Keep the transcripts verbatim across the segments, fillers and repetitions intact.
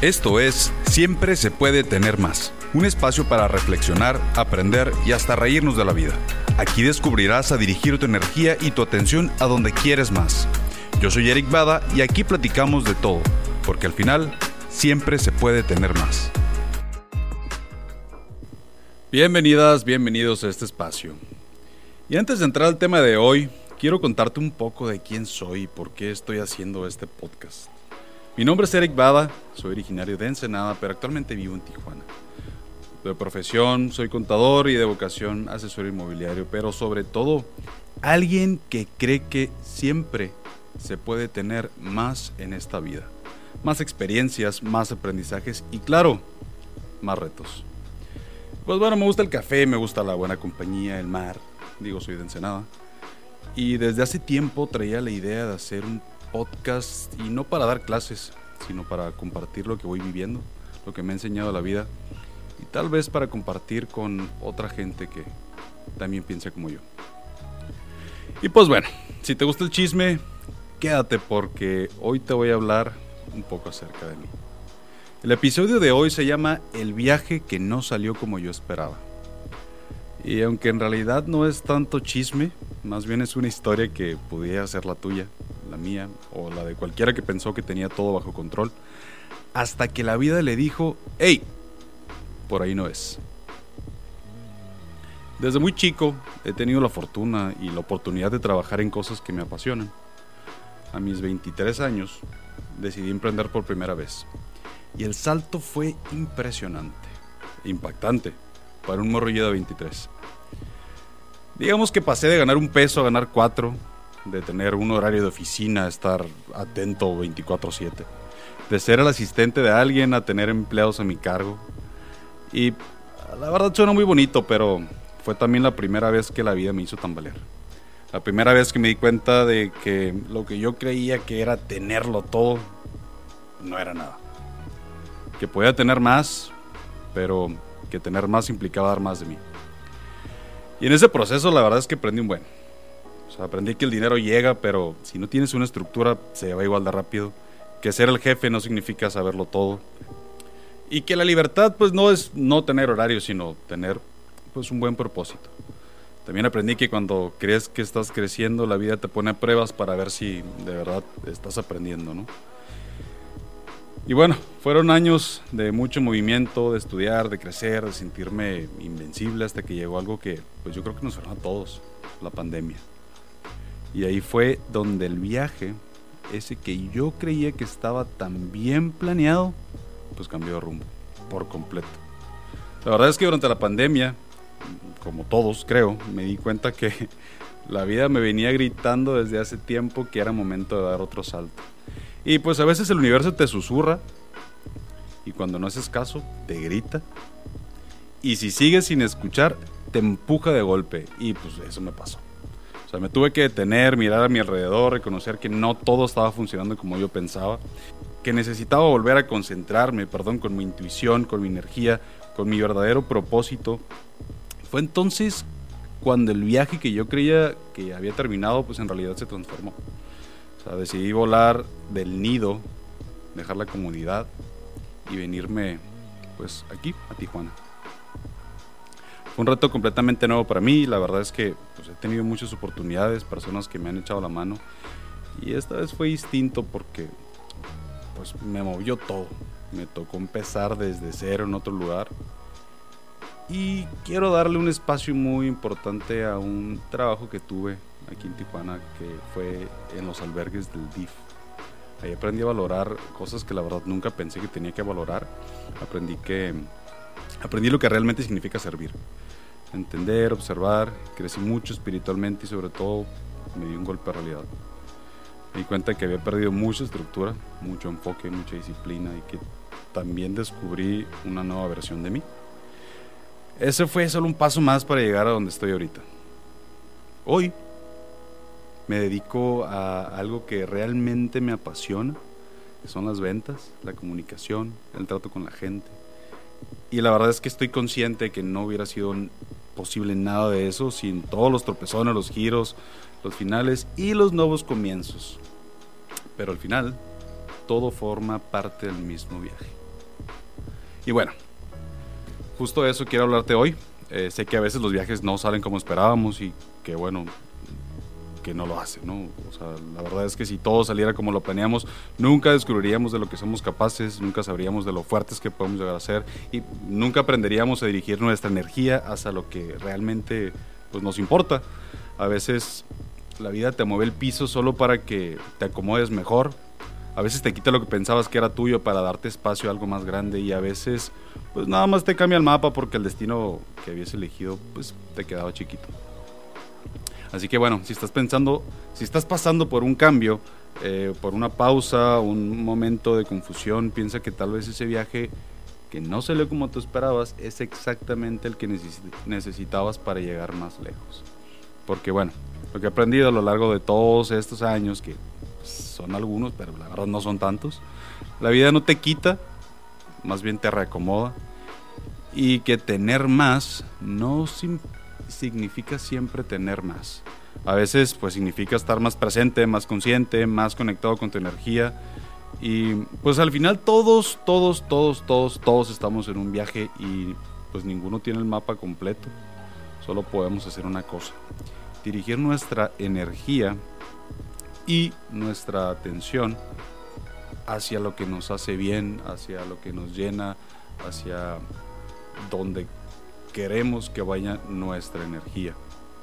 Esto es Siempre se puede tener más, un espacio para reflexionar, aprender y hasta reírnos de la vida. Aquí descubrirás a dirigir tu energía y tu atención a donde quieres más. Yo soy Eric Bada y aquí platicamos de todo, porque al final siempre se puede tener más. Bienvenidas, bienvenidos a este espacio. Y antes de entrar al tema de hoy, quiero contarte un poco de quién soy y por qué estoy haciendo este podcast. Mi nombre es Eric Bada, soy originario de Ensenada, pero actualmente vivo en Tijuana. De profesión soy contador y de vocación asesor inmobiliario, pero sobre todo alguien que cree que siempre se puede tener más en esta vida. Más experiencias, más aprendizajes y claro, más retos. Pues bueno, me gusta el café, me gusta la buena compañía, el mar, digo soy de Ensenada. Y desde hace tiempo traía la idea de hacer un podcast y no para dar clases, sino para compartir lo que voy viviendo, lo que me ha enseñado la vida y tal vez para compartir con otra gente que también piensa como yo. Y pues bueno, si te gusta el chisme, quédate porque hoy te voy a hablar un poco acerca de mí. El episodio de hoy se llama El viaje que no salió como yo esperaba. Y aunque en realidad no es tanto chisme, más bien es una historia que pudiera ser la tuya, la mía o la de cualquiera que pensó que tenía todo bajo control, hasta que la vida le dijo, ¡hey! Por ahí no es. Desde muy chico he tenido la fortuna y la oportunidad de trabajar en cosas que me apasionan. A mis veintitrés años decidí emprender por primera vez y el salto fue impresionante, impactante para un morrillo de veintitrés. Digamos que pasé de ganar un peso a ganar cuatro, de tener un horario de oficina, estar atento veinticuatro siete, de ser el asistente de alguien a tener empleados a mi cargo. Y la verdad suena muy bonito, pero fue también la primera vez que la vida me hizo tambalear. La primera vez que me di cuenta de que lo que yo creía que era tenerlo todo, no era nada. Que podía tener más, pero que tener más implicaba dar más de mí. Y en ese proceso la verdad es que aprendí un buen. O sea, aprendí que el dinero llega, pero si no tienes una estructura se va igual de rápido. Que ser el jefe no significa saberlo todo. Y que la libertad pues no es no tener horario, sino tener pues un buen propósito. También aprendí que cuando crees que estás creciendo, la vida te pone a pruebas para ver si de verdad estás aprendiendo, ¿no? Y bueno, fueron años de mucho movimiento, de estudiar, de crecer, de sentirme invencible hasta que llegó algo que pues yo creo que nos frenó a todos, la pandemia. Y ahí fue donde el viaje, ese que yo creía que estaba tan bien planeado, pues cambió de rumbo, por completo. La verdad es que durante la pandemia, como todos creo, me di cuenta que la vida me venía gritando desde hace tiempo que era momento de dar otro salto. Y pues a veces el universo te susurra y cuando no haces caso te grita y si sigues sin escuchar te empuja de golpe y pues eso me pasó. O sea, me tuve que detener, mirar a mi alrededor, reconocer que no todo estaba funcionando como yo pensaba, que necesitaba volver a concentrarme, perdón, con mi intuición, con mi energía, con mi verdadero propósito. Fue entonces cuando el viaje que yo creía que había terminado pues en realidad se transformó. O sea, decidí volar del nido, dejar la comodidad y venirme pues aquí a Tijuana. Fue un reto completamente nuevo para mí. La verdad es que pues, he tenido muchas oportunidades, personas que me han echado la mano y esta vez fue distinto porque pues me movió todo. Me tocó empezar desde cero en otro lugar y quiero darle un espacio muy importante a un trabajo que tuve aquí en Tijuana, que fue en los albergues del D I F. Ahí aprendí a valorar cosas que la verdad nunca pensé que tenía que valorar. Aprendí que aprendí lo que realmente significa servir, entender, observar. Crecí mucho espiritualmente y sobre todo me dio un golpe de realidad. Me di cuenta que había perdido mucha estructura, mucho enfoque, mucha disciplina y que también descubrí una nueva versión de mí. Ese fue solo un paso más para llegar a donde estoy ahorita. Hoy me dedico a algo que realmente me apasiona, que son las ventas, la comunicación, el trato con la gente. Y la verdad es que estoy consciente de que no hubiera sido posible nada de eso sin todos los tropezones, los giros, los finales y los nuevos comienzos. Pero al final, todo forma parte del mismo viaje. Y bueno, justo de eso quiero hablarte hoy. Eh, sé que a veces los viajes no salen como esperábamos y que bueno, que no lo hacen, ¿no? O sea, la verdad es que si todo saliera como lo planeamos, nunca descubriríamos de lo que somos capaces, nunca sabríamos de lo fuertes que podemos llegar a ser y nunca aprenderíamos a dirigir nuestra energía hacia lo que realmente pues, nos importa. A veces la vida te mueve el piso solo para que te acomodes mejor. A veces te quita lo que pensabas que era tuyo para darte espacio a algo más grande y a veces pues nada más te cambia el mapa porque el destino que habías elegido pues te quedaba chiquito. Así que bueno, si estás pensando, si estás pasando por un cambio, eh, por una pausa, un momento de confusión, piensa que tal vez ese viaje que no salió como tú esperabas es exactamente el que necesitabas para llegar más lejos. Porque bueno, lo que he aprendido a lo largo de todos estos años, que son algunos, pero la verdad no son tantos, la vida no te quita, más bien te reacomoda, y que tener más no sim- significa siempre tener más. A veces pues significa estar más presente, más consciente, más conectado con tu energía, y pues al final todos, todos, todos, todos, todos estamos en un viaje y pues ninguno tiene el mapa completo, solo podemos hacer una cosa: dirigir nuestra energía y nuestra atención hacia lo que nos hace bien, hacia lo que nos llena, hacia donde queremos que vaya nuestra energía.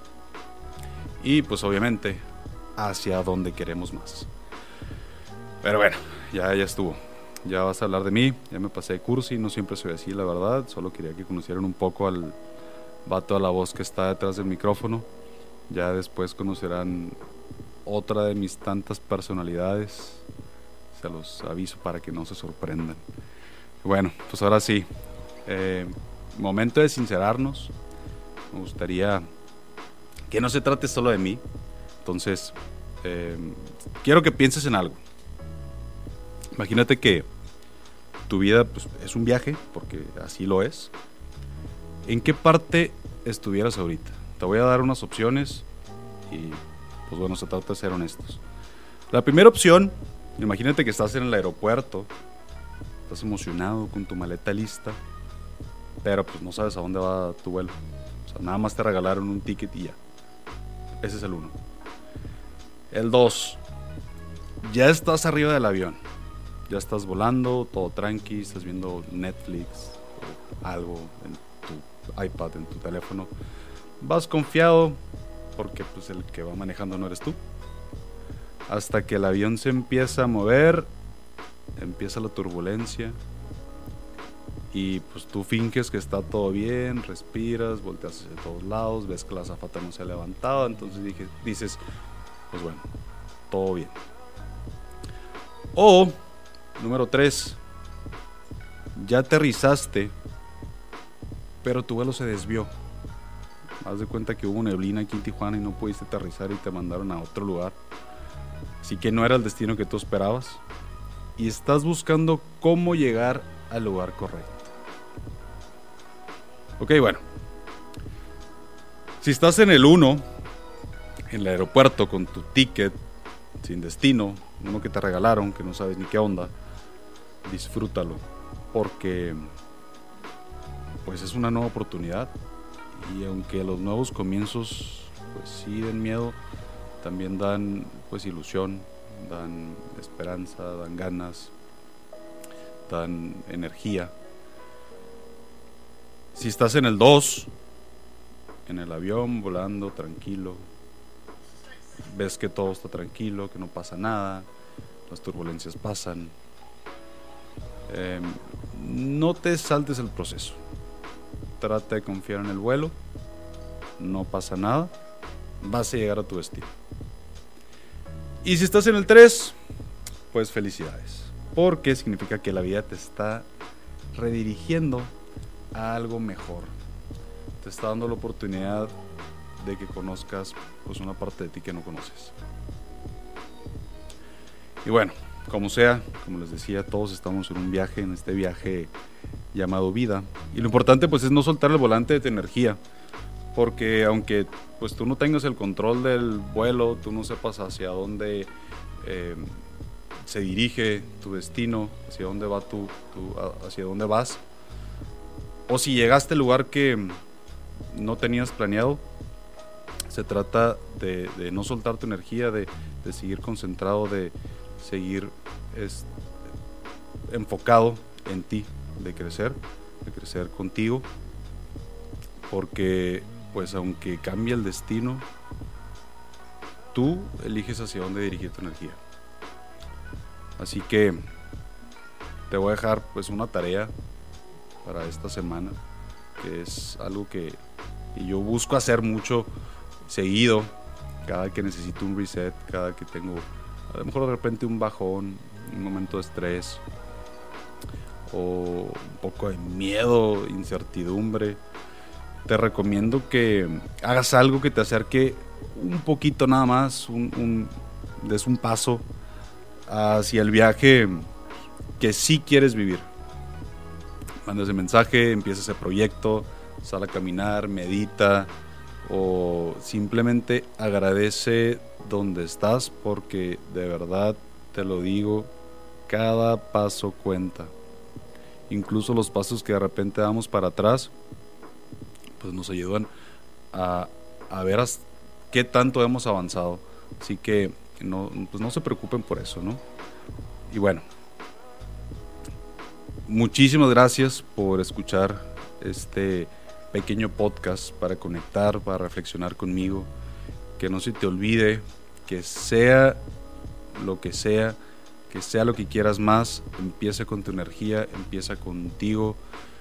Y pues obviamente hacia donde queremos más. Pero bueno, ya, ya estuvo. Ya vas a hablar de mí, ya me pasé de cursi, no siempre soy así, la verdad. Solo quería que conocieran un poco al vato a la voz que está detrás del micrófono. Ya después conocerán otra de mis tantas personalidades. Se los aviso para que no se sorprendan. Bueno, pues ahora sí, eh, momento de sincerarnos. Me gustaría que no se trate solo de mí. Entonces, eh, quiero que pienses en algo. Imagínate que tu vida pues, es un viaje, porque así lo es. ¿En qué parte estuvieras ahorita? Te voy a dar unas opciones y pues bueno, se trata de ser honestos. La primera opción, imagínate que estás en el aeropuerto, estás emocionado con tu maleta lista, pero pues no sabes a dónde va tu vuelo. O sea, nada más te regalaron un ticket y ya. Ese es el uno. El dos, ya estás arriba del avión. Ya estás volando, todo tranqui, estás viendo Netflix o algo en tu iPad, en tu teléfono. Vas confiado porque pues el que va manejando no eres tú. Hasta que el avión se empieza a mover, empieza la turbulencia y pues tú finges que está todo bien, respiras, volteas hacia todos lados, ves que la azafata no se ha levantado, entonces dije, dices, pues bueno, todo bien. O, número tres, ya aterrizaste, pero tu vuelo se desvió. Haz de cuenta que hubo neblina aquí en Tijuana y no pudiste aterrizar y te mandaron a otro lugar. Así que no era el destino que tú esperabas. Y estás buscando cómo llegar al lugar correcto. Ok, bueno. Si estás en el uno, en el aeropuerto con tu ticket, sin destino, uno que te regalaron, que no sabes ni qué onda, disfrútalo. Porque pues es una nueva oportunidad. Y aunque los nuevos comienzos pues sí den miedo, también dan pues ilusión, dan esperanza, dan ganas, dan energía. Si estás en el dos, en el avión, volando tranquilo, ves que todo está tranquilo, que no pasa nada, las turbulencias pasan, eh, no te saltes el proceso. Trata de confiar en el vuelo, no pasa nada, vas a llegar a tu destino. Y si estás en el tres, pues felicidades, porque significa que la vida te está redirigiendo a algo mejor. Te está dando la oportunidad de que conozcas pues una parte de ti que no conoces. Y bueno, como sea, como les decía, todos estamos en un viaje, en este viaje llamado vida. Y lo importante pues es no soltar el volante de tu energía, porque aunque pues tú no tengas el control del vuelo, tú no sepas hacia dónde eh, se dirige tu destino, hacia dónde va tu, tu, hacia dónde vas, o si llegaste al lugar que no tenías planeado, se trata de, de no soltar tu energía, de, de seguir concentrado, de seguir es, enfocado en ti, de crecer, de crecer contigo, porque pues aunque cambie el destino, tú eliges hacia dónde dirigir tu energía. Así que te voy a dejar pues una tarea para esta semana, que es algo que, que yo busco hacer mucho seguido, cada que necesito un reset, cada que tengo a lo mejor de repente un bajón, un momento de estrés o un poco de miedo, incertidumbre. Te recomiendo que hagas algo que te acerque un poquito nada más, un, un, des un paso hacia el viaje que sí quieres vivir. Manda ese mensaje, empieza ese proyecto, sal a caminar, medita o simplemente agradece donde estás, porque de verdad te lo digo, cada paso cuenta. Incluso los pasos que de repente damos para atrás pues nos ayudan a, a ver hasta qué tanto hemos avanzado. Así que no, pues no se preocupen por eso, ¿no? Y bueno, muchísimas gracias por escuchar este pequeño podcast para conectar, para reflexionar conmigo. Que no se te olvide que sea lo que sea, que sea lo que quieras más, empieza con tu energía, empieza contigo.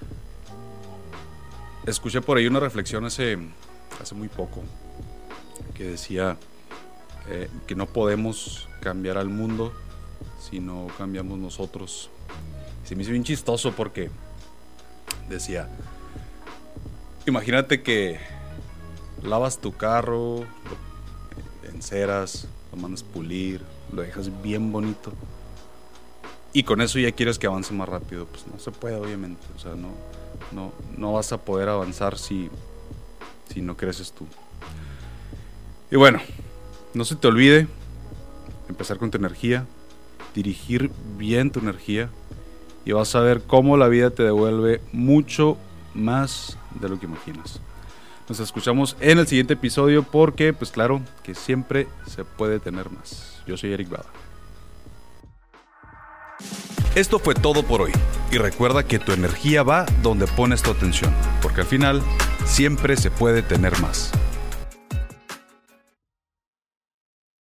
Escuché por ahí una reflexión hace, hace muy poco que decía eh, que no podemos cambiar al mundo si no cambiamos nosotros. Se me hizo bien chistoso porque decía, imagínate que lavas tu carro, lo enceras, lo mandas pulir, lo dejas bien bonito y con eso ya quieres que avance más rápido. Pues no se puede, obviamente. O sea, no, no, no vas a poder avanzar si, si no creces tú. Y bueno, no se te olvide empezar con tu energía, dirigir bien tu energía y vas a ver cómo la vida te devuelve mucho más de lo que imaginas. Nos escuchamos en el siguiente episodio porque, pues claro, que siempre se puede tener más. Yo soy Eric Bada. Esto fue todo por hoy. Y recuerda que tu energía va donde pones tu atención, porque al final siempre se puede tener más.